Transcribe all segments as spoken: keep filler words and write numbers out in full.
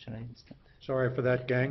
Shall I start? Sorry for that, gang.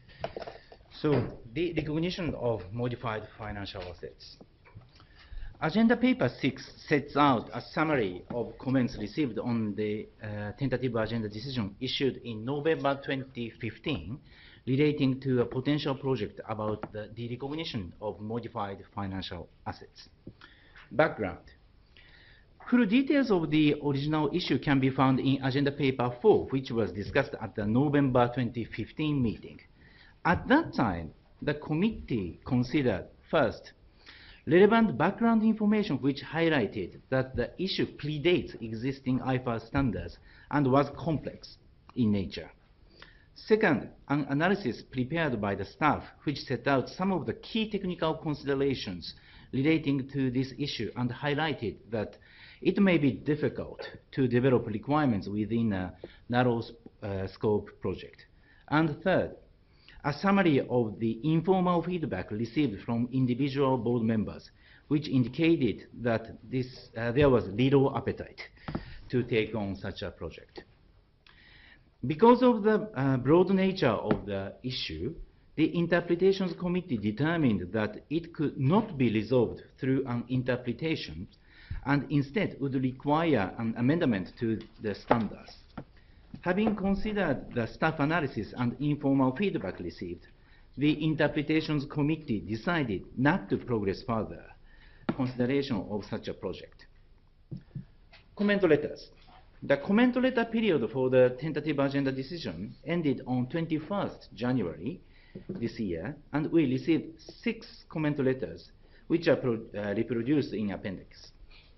So, the recognition of modified financial assets. Agenda Paper six sets out a summary of comments received on the uh, tentative agenda decision issued in November twenty fifteen relating to a potential project about the, the recognition of modified financial assets. Background. Full details of the original issue can be found in Agenda Paper four, which was discussed at the November twenty fifteen meeting. At that time, the committee considered, first, relevant background information which highlighted that the issue predates existing I F R S standards and was complex in nature. Second, an analysis prepared by the staff which set out some of the key technical considerations relating to this issue and highlighted that it may be difficult to develop requirements within a narrow uh, scope project. And third, a summary of the informal feedback received from individual board members, which indicated that this, uh, there was little appetite to take on such a project. Because of the uh, broad nature of the issue, the Interpretations Committee determined that it could not be resolved through an interpretation and instead would require an amendment to the standards. Having considered the staff analysis and informal feedback received, the Interpretations Committee decided not to progress further consideration of such a project. Comment letters. The comment letter period for the tentative agenda decision ended on twenty-first January this year, and we received six comment letters, which are pro uh, reproduced in appendix.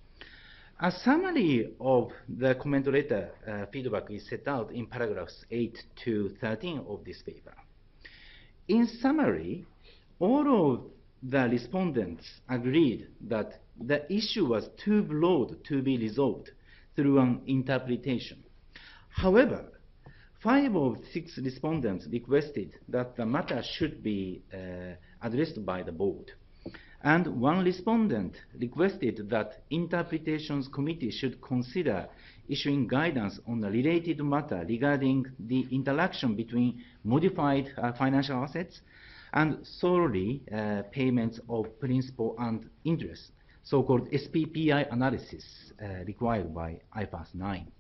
A summary of the comment letter uh, feedback is set out in paragraphs eight to thirteen of this paper. In summary, all of the respondents agreed that the issue was too broad to be resolved through an interpretation. However, five of six respondents requested that the matter should be uh, addressed by the board. And one respondent requested that Interpretations Committee should consider issuing guidance on a related matter regarding the interaction between modified uh, financial assets and solely uh, payments of principal and interest, so-called S P P I analysis uh, required by I F R S nine.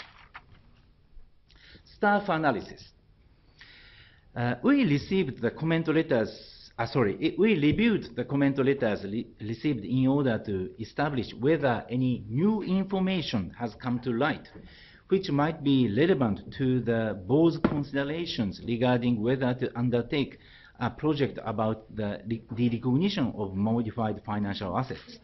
Staff analysis. Uh, we received the comment letters Uh, sorry, it, we reviewed the comment letters re received in order to establish whether any new information has come to light, which might be relevant to the board's considerations regarding whether to undertake a project about the, the recognition of modified financial assets.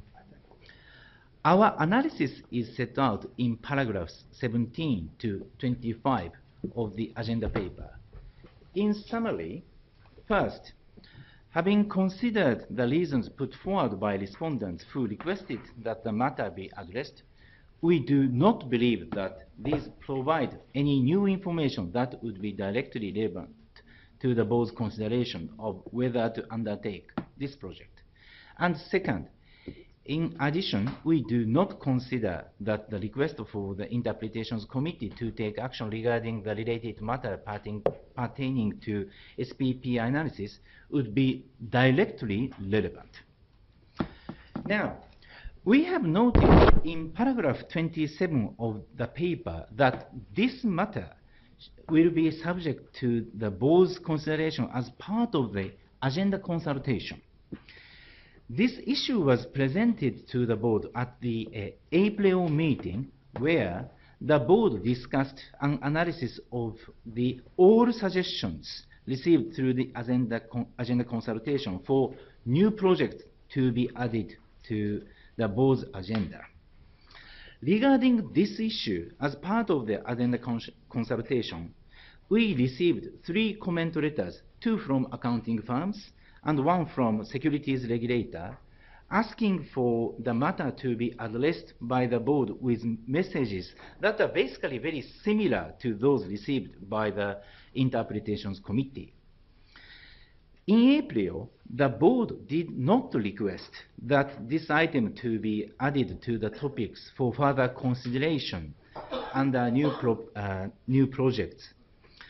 Our analysis is set out in paragraphs seventeen to twenty-five of the agenda paper. In summary, first, having considered the reasons put forward by respondents who requested that the matter be addressed, we do not believe that these provide any new information that would be directly relevant to the board's consideration of whether to undertake this project. And second, in addition, we do not consider that the request for the Interpretations Committee to take action regarding the related matter pertaining to S P P I analysis would be directly relevant. Now, we have noted in paragraph twenty-seven of the paper that this matter will be subject to the board's consideration as part of the agenda consultation. This issue was presented to the board at the uh, April meeting, where the board discussed an analysis of the all suggestions received through the agenda, con agenda consultation for new projects to be added to the board's agenda. Regarding this issue, as part of the agenda cons consultation, we received three comment letters, two from accounting firms and one from securities regulator, asking for the matter to be addressed by the board with messages that are basically very similar to those received by the Interpretations Committee. In April, the board did not request that this item to be added to the topics for further consideration under new, pro uh, new projects.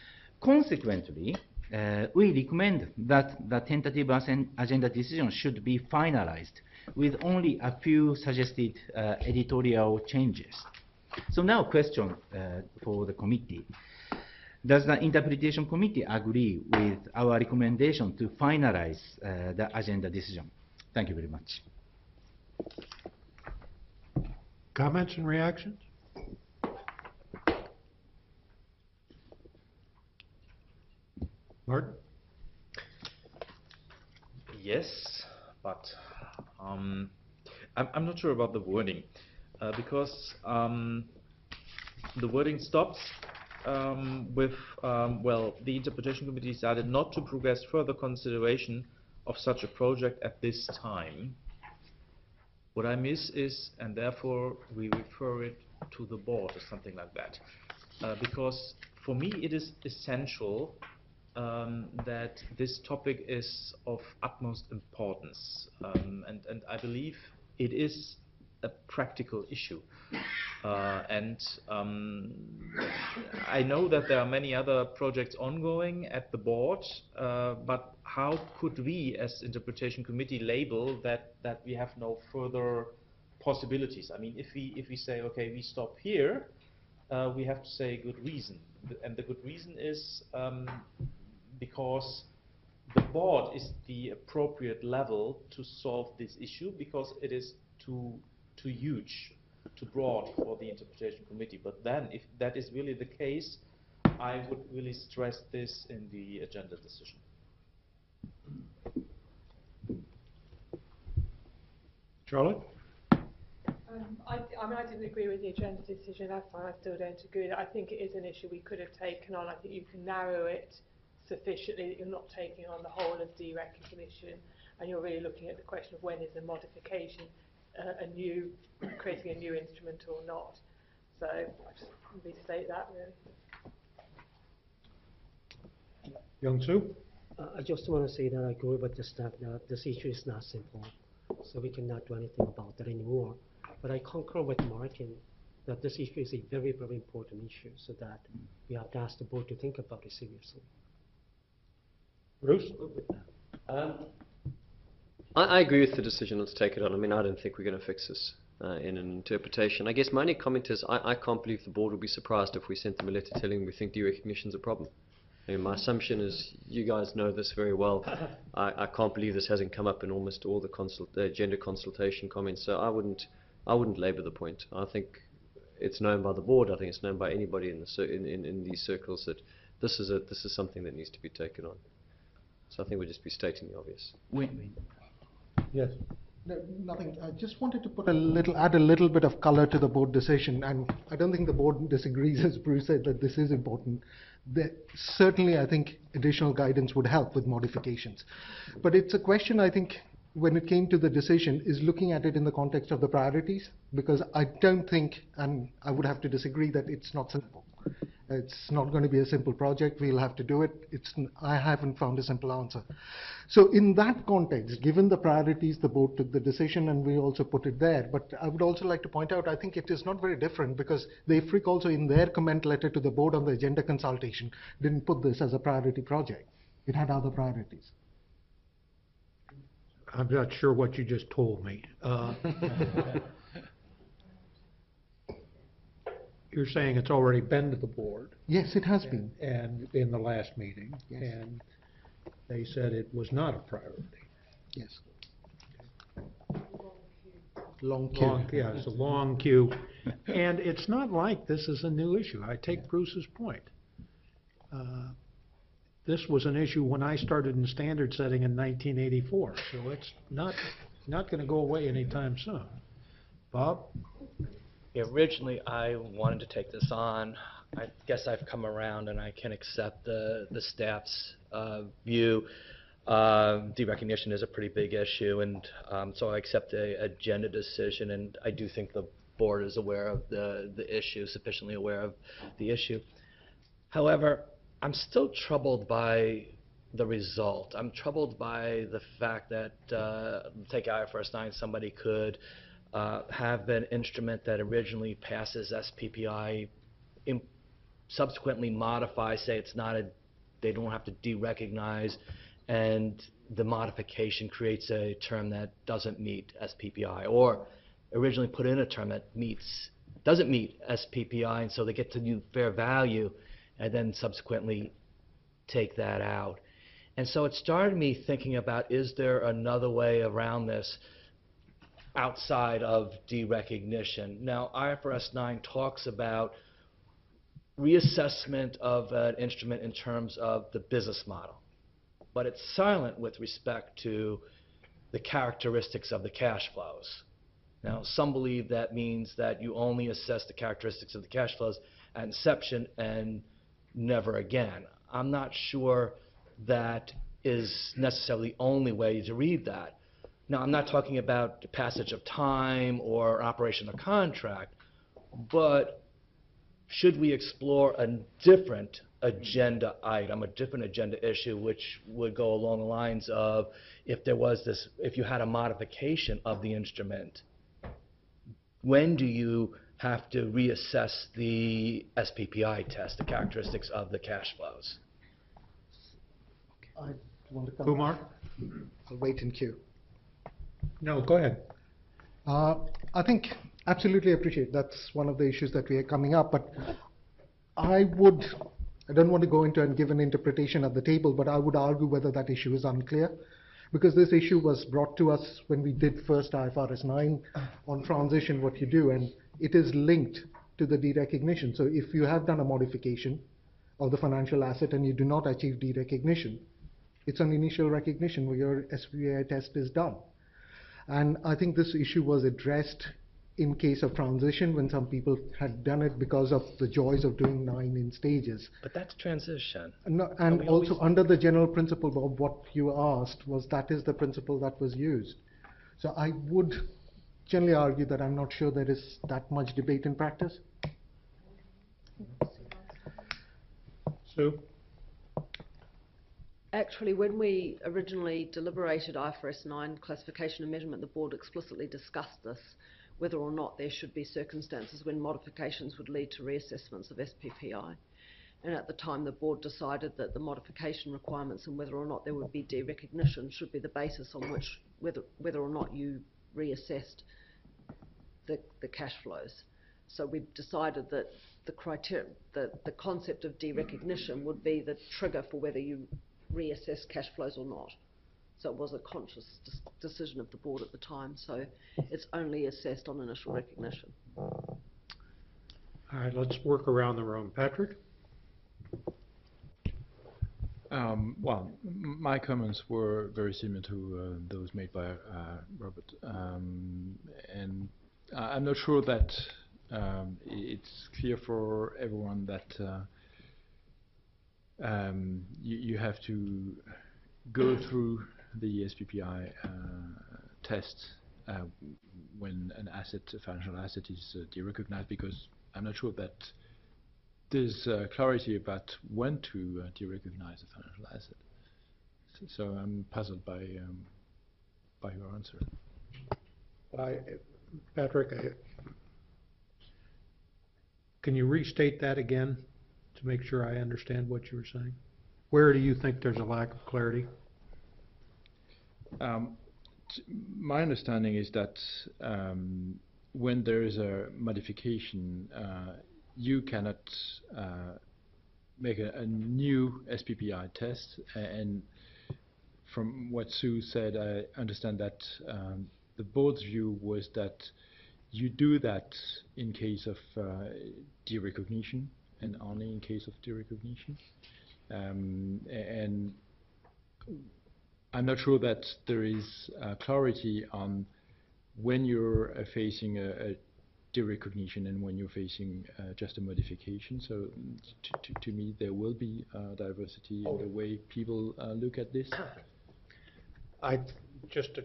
Consequently, uh, we recommend that the tentative agen- agenda decision should be finalized with only a few suggested uh, editorial changes. So now question uh, for the committee. Does the Interpretation Committee agree with our recommendation to finalize uh, the agenda decision? Thank you very much. Comments and reactions? Martin? Yes, but um, I'm, I'm not sure about the wording, uh, because um, the wording stops um, with, um, well, the Interpretation Committee decided not to progress further consideration of such a project at this time. What I miss is, and therefore we refer it to the board or something like that. Uh, because for me it is essential um, that this topic is of utmost importance. Um, and, and I believe it is a practical issue. Uh, and um, I know that there are many other projects ongoing at the board, uh, but how could we as Interpretation Committee label that, that we have no further possibilities? I mean, if we, if we say, okay, we stop here, uh, we have to say a good reason. And the good reason is um, because the board is the appropriate level to solve this issue, because it is too, too huge, too broad for the Interpretation Committee. But then, if that is really the case, I would really stress this in the agenda decision. Charlotte? Um, I, I mean, I didn't agree with the agenda decision. That's fine. I still don't agree. I think it is an issue we could have taken on. I think you can narrow it sufficiently that you're not taking on the whole of derecognition, and you're really looking at the question of when is a modification uh, a new, creating a new instrument or not. So I just restate that really. Young-Soo? Uh, I just want to say that I agree with this, that uh, this issue is not simple, so we cannot do anything about that anymore. But I concur with Martin that this issue is a very, very important issue, so that we have to ask the board to think about it seriously. Bruce? Um, I, I agree with the decision. Let's take it on. I mean, I don't think we're going to fix this uh, in an interpretation. I guess my only comment is I, I can't believe the board would be surprised if we sent them a letter telling them we think derecognition is a problem. I mean, my assumption is you guys know this very well. I, I can't believe this hasn't come up in almost all the consult, uh, gender consultation comments. So I wouldn't, I wouldn't labour the point. I think it's known by the board. I think it's known by anybody in the in, in, in these circles that this is a this is something that needs to be taken on. So I think we'll just be stating the obvious. Win-win. Yes. No, nothing. I just wanted to put a little, add a little bit of color to the board decision, and I don't think the board disagrees, as Bruce said, that this is important. The, certainly, I think additional guidance would help with modifications. But it's a question, I think, when it came to the decision, is looking at it in the context of the priorities, because I don't think, and I would have to disagree, that it's not simple. It's not going to be a simple project. We'll have to do it. It's, I haven't found a simple answer. So in that context, given the priorities, the board took the decision and we also put it there. But I would also like to point out, I think it is not very different, because the I F R I C also in their comment letter to the board on the agenda consultation didn't put this as a priority project. It had other priorities. I'm not sure what you just told me. Uh, You're saying it's already been to the board. Yes, it has been. And in the last meeting. Yes. And they said it was not a priority. Yes. Long queue. Long, yeah, it's a long queue. And it's not like this is a new issue. I take Yeah. Bruce's point. Uh, This was an issue when I started in standard setting in nineteen eighty-four, so it's not, not going to go away anytime soon. Bob? Yeah, originally, I wanted to take this on. I guess I've come around and I can accept the, the staff's uh, view. Uh, derecognition is a pretty big issue, and um, so I accept the agenda decision, and I do think the board is aware of the, the issue, sufficiently aware of the issue. However, I'm still troubled by the result. I'm troubled by the fact that, uh, take I F R S nine, somebody could uh, have an instrument that originally passes S P P I, in subsequently modify, say it's not a they don't have to de-recognize, and the modification creates a term that doesn't meet S P P I, or originally put in a term that meets, doesn't meet S P P I, and so they get to do fair value, and then subsequently take that out. And so it started me thinking about, is there another way around this outside of derecognition? Now, I F R S nine talks about reassessment of an instrument in terms of the business model, but it's silent with respect to the characteristics of the cash flows. Now, some believe that means that you only assess the characteristics of the cash flows at inception and never again. I'm not sure that is necessarily the only way to read that. Now, I'm not talking about the passage of time or operation of contract, but should we explore a different agenda item, a different agenda issue, which would go along the lines of, if there was this, if you had a modification of the instrument, when do you have to reassess the S P P I test, the characteristics of the cash flows? I want to come. Kumar? I'll wait in queue. No, go ahead. Uh, I think absolutely appreciate that's one of the issues that we are coming up, but I would, I don't want to go into and give an interpretation at the table, but I would argue whether that issue is unclear, because this issue was brought to us when we did first I F R S nine on transition, what you do, and it is linked to the derecognition. So if you have done a modification of the financial asset and you do not achieve derecognition, it's an initial recognition where your S P P I test is done. And I think this issue was addressed in case of transition when some people had done it because of the joys of doing nine in stages. But that's transition. No, and we also always- under the general principle of what you asked was that is the principle that was used. So I would generally argue that I'm not sure there is that much debate in practice. Sue? Actually, when we originally deliberated I F R S nine classification and measurement, the board explicitly discussed this, whether or not there should be circumstances when modifications would lead to reassessments of S P P I. And at the time, the board decided that the modification requirements and whether or not there would be derecognition should be the basis on which whether, whether or not you reassessed the, the cash flows. So we decided that the criteria, the, the concept of derecognition would be the trigger for whether you reassess cash flows or not. So it was a conscious decision of the board at the time. So it's only assessed on initial recognition. All right, let's work around the room. Patrick? Um, well, m- my comments were very similar to uh, those made by uh, Robert. Um, and I- I'm not sure that um, i- it's clear for everyone that uh, um, you, you have to go through the S P P I uh, test uh, when an asset, a financial asset, is uh, derecognized, because I'm not sure that there's uh, clarity about when to uh, derecognize a financial asset. So, so I'm puzzled by um, by your answer. I, Patrick, I, can you restate that again to make sure I understand what you were saying? Where do you think there's a lack of clarity? Um, t- my understanding is that um, when there is a modification, uh, you cannot uh, make a, a new S P P I test. And from what Sue said, I understand that um, the board's view was that you do that in case of uh, derecognition, and only in case of derecognition. Um, and I'm not sure that there is uh, clarity on when you're uh, facing a, a derecognition and when you're facing uh, just a modification. So mm, to, to, to me, there will be uh, diversity in the way people uh, look at this. I, just to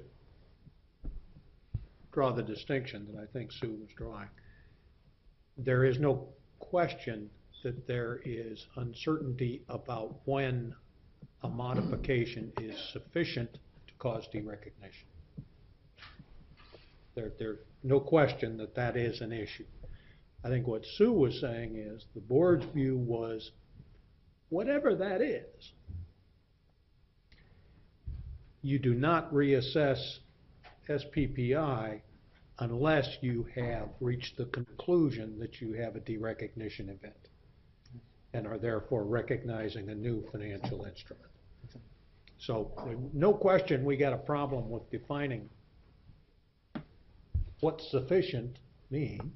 draw the distinction that I think Sue was drawing, there is no question that there is uncertainty about when a modification is sufficient to cause derecognition. There, there's no question that that is an issue. I think what Sue was saying is the board's view was whatever that is, you do not reassess S P P I unless you have reached the conclusion that you have a derecognition event and are therefore recognizing a new financial instrument. So, no question we got a problem with defining what sufficient means,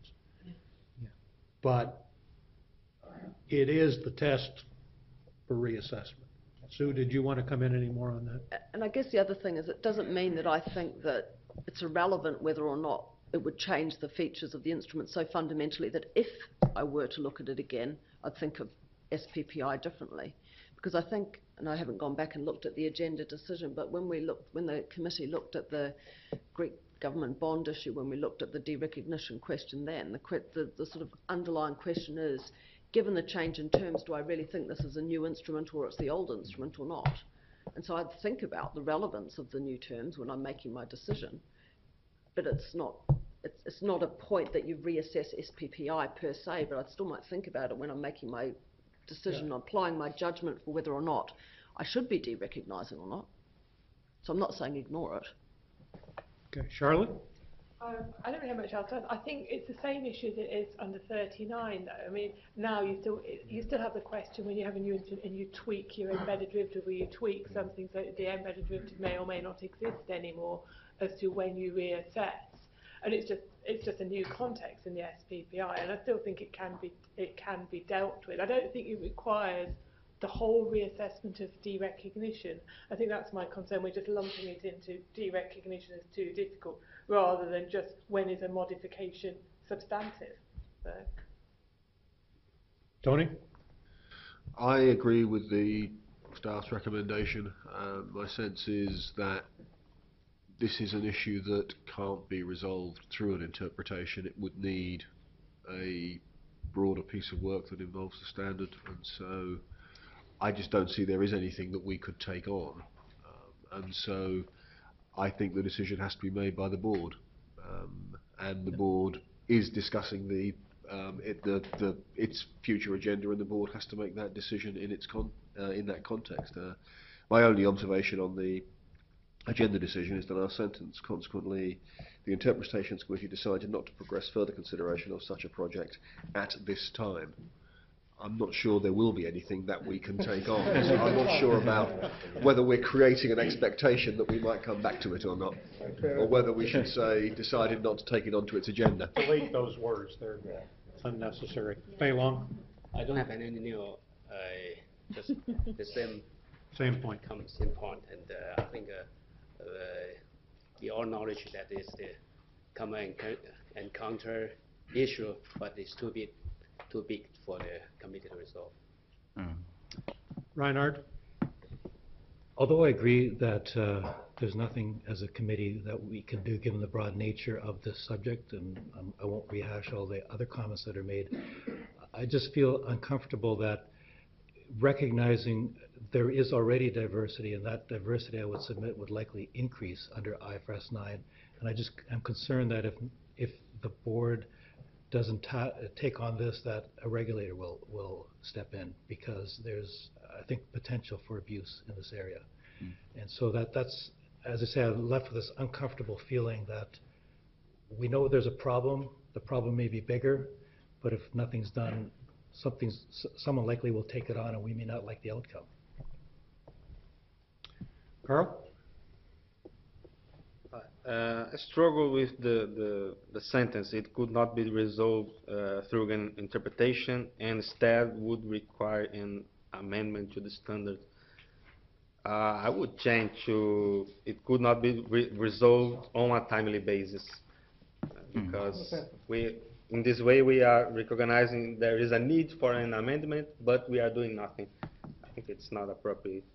but it is the test for reassessment. Sue, did you want to come in any more on that? And I guess the other thing is it doesn't mean that I think that it's irrelevant whether or not it would change the features of the instrument so fundamentally that if I were to look at it again, I'd think of S P P I differently. Because I think, and I haven't gone back and looked at the agenda decision, but when we looked, when the committee looked at the Greek government bond issue, when we looked at the derecognition question then, the, que the, the sort of underlying question is, given the change in terms, do I really think this is a new instrument or it's the old instrument or not? And so I'd think about the relevance of the new terms when I'm making my decision. But it's not, it's, it's not a point that you reassess S P P I per se, but I still might think about it when I'm making my decision, yeah. applying my judgment for whether or not I should be derecognising or not. So I'm not saying ignore it. Okay, Charlotte? Um, I don't know how much else. I think it's the same issue that it is under thirty-nine, though. I mean, now you still you still have the question when you have a new instrument and you tweak your embedded derivative, or you tweak something so that the embedded derivative may or may not exist anymore, as to when you reassess. And it's just it's just a new context in the S P P I, and I still think it can be it can be dealt with. I don't think it requires the whole reassessment of derecognition. I think that's my concern. We're just lumping it into derecognition as too difficult, rather than just when is a modification substantive. So. Tony? I agree with the staff's recommendation. Uh, my sense is that this is an issue that can't be resolved through an interpretation. It would need a broader piece of work that involves the standard, and so I just don't see there is anything that we could take on. Um, and so I think the decision has to be made by the board, um, and the board is discussing the, um, it, the, the its future agenda, and the board has to make that decision in its con uh, in that context. Uh, my only observation on the agenda decision is the last sentence. Consequently, the Interpretations Committee decided not to progress further consideration of such a project at this time. I'm not sure there will be anything that we can take on. So I'm not sure about whether we're creating an expectation that we might come back to it or not, or whether we should say decided not to take it onto its agenda. Delete those words, they're unnecessary. Fei Long? I don't have any new, uh, just the same same point. Come, same point, and uh, I think uh, uh, we all acknowledge that it's the common encounter issue, but it's too big, too big for the committee to resolve. Mm. Reinhard? Although I agree that uh, there's nothing as a committee that we can do given the broad nature of this subject, and um, I won't rehash all the other comments that are made, I just feel uncomfortable that recognizing there is already diversity, and that diversity I would submit would likely increase under I F R S nine, and I just am concerned that if, if the board doesn't ta take on this, that a regulator will, will step in, because there's, I think, potential for abuse in this area. Mm. And so that, that's, as I say, I'm left with this uncomfortable feeling that we know there's a problem, the problem may be bigger, but if nothing's done, something's, someone likely will take it on and we may not like the outcome. Carl? Uh, I struggle with the, the, the sentence. It could not be resolved uh, through an interpretation, and instead would require an amendment to the standard. Uh, I would change to it could not be re resolved on a timely basis, uh, because mm. we, in this way we are recognizing there is a need for an amendment, but we are doing nothing. I think it's not appropriate.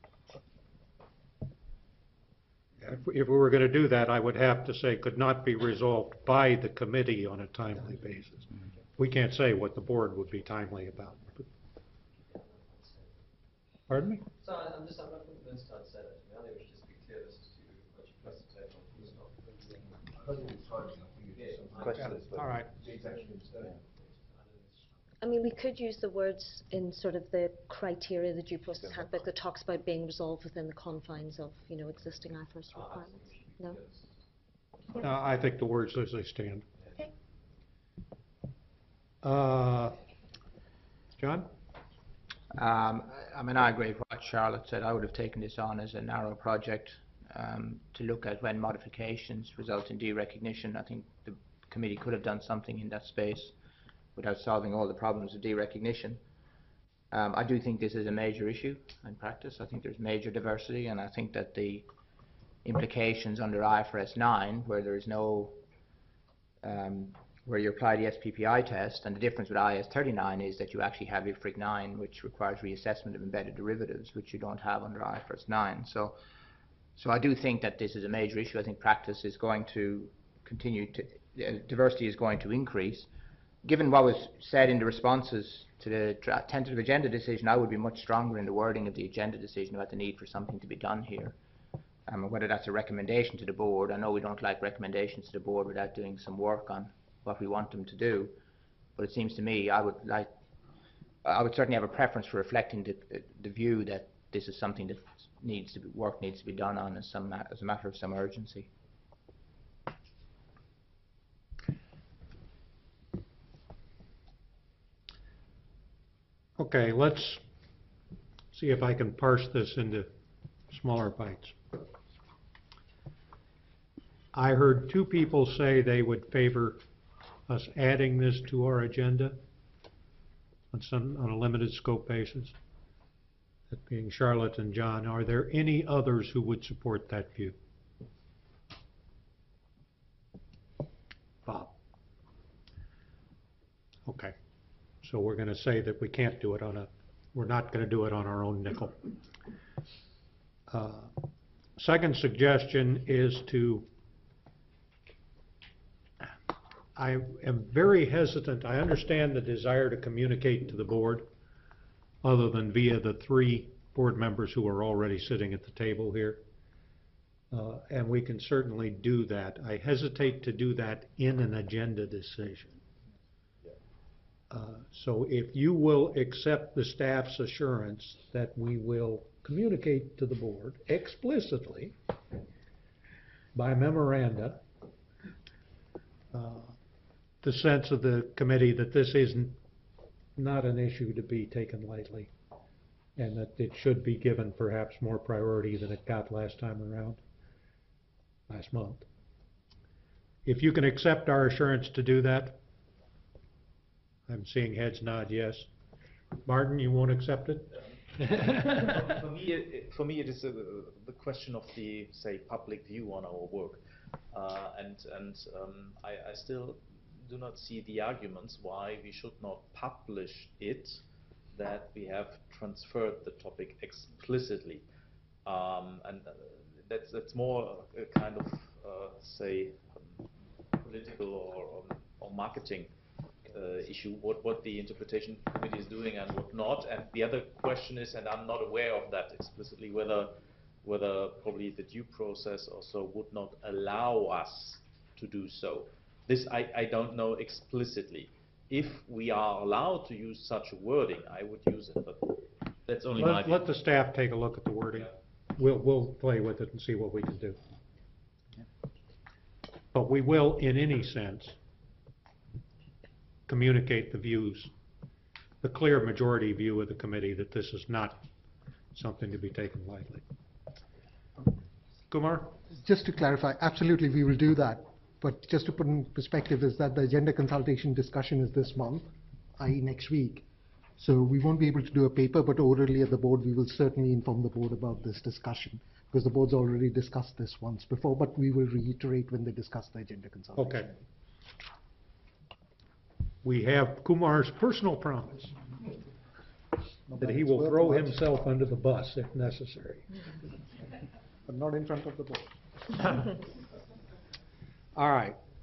If, if we were going to do that, I would have to say could not be resolved by the committee on a timely basis. We can't say what the board would be timely about. Pardon me? So I'm just, I'm not convinced I'd say that. I think we should just be clear this is too much precipitate on full stop. I don't think it's timing. I think it's some All right. I mean, we could use the words in sort of the criteria, the due process handbook that talks about being resolved within the confines of, you know, existing I F R S requirements. No? Uh, I think the words as they stand. Okay. Uh, John? Um, I I mean, I agree with what Charlotte said. I would have taken this on as a narrow project um, to look at when modifications result in derecognition. I think the committee could have done something in that space without solving all the problems of derecognition. Um, I do think this is a major issue in practice. I think there's major diversity, and I think that the implications under I F R S nine, where there is no, um, where you apply the S P P I test, and the difference with I A S thirty-nine is that you actually have I F R I C nine, which requires reassessment of embedded derivatives, which you don't have under I F R S nine. So, so I do think that this is a major issue. I think practice is going to continue to, uh, diversity is going to increase. Given what was said in the responses to the dra- tentative agenda decision, I would be much stronger in the wording of the agenda decision about the need for something to be done here. Um, whether that's a recommendation to the board. I know we don't like recommendations to the board without doing some work on what we want them to do, but it seems to me I would like, I would certainly have a preference for reflecting the, the view that this is something that needs to be, work needs to be done on as, some, as a matter of some urgency. Okay, let's see if I can parse this into smaller bites. I heard two people say they would favor us adding this to our agenda on some, on a limited scope basis. That being Charlotte and John. Are there any others who would support that view? Bob? Okay. So we're going to say that we can't do it on a, we're not going to do it on our own nickel. Uh, second suggestion is to, I am very hesitant. I understand the desire to communicate to the board other than via the three board members who are already sitting at the table here. Uh, and we can certainly do that. I hesitate to do that in an agenda decision. Uh, so if you will accept the staff's assurance that we will communicate to the board explicitly by memoranda uh, the sense of the committee that this is not an issue to be taken lightly and that it should be given perhaps more priority than it got last time around, last month. If you can accept our assurance to do that, I'm seeing heads nod yes. Martin, you won't accept it? for me, it, for me, it is a, the question of the, say, public view on our work, uh, and and um, I, I still do not see the arguments why we should not publish it, that we have transferred the topic explicitly, um, and uh, that's that's more a kind of uh, say um, political or, or, or marketing Uh, issue, what, what the interpretation committee is doing and what not. And the other question is, and I'm not aware of that explicitly, whether whether probably the due process also would not allow us to do so. This I, I don't know explicitly. If we are allowed to use such a wording, I would use it, but that's only let, my view. Let the staff take a look at the wording. Yeah. We'll, we'll play with it and see what we can do. Yeah. But we will, in any sense, communicate the views, the clear majority view of the committee that this is not something to be taken lightly. Kumar? Just to clarify, absolutely we will do that. But just to put in perspective is that the agenda consultation discussion is this month, that is next week. So we won't be able to do a paper, but orally at the board we will certainly inform the board about this discussion because the board's already discussed this once before, but we will reiterate when they discuss the agenda consultation. Okay. We have Kumar's personal promise that he will throw himself under the bus if necessary. But not in front of the board. All right.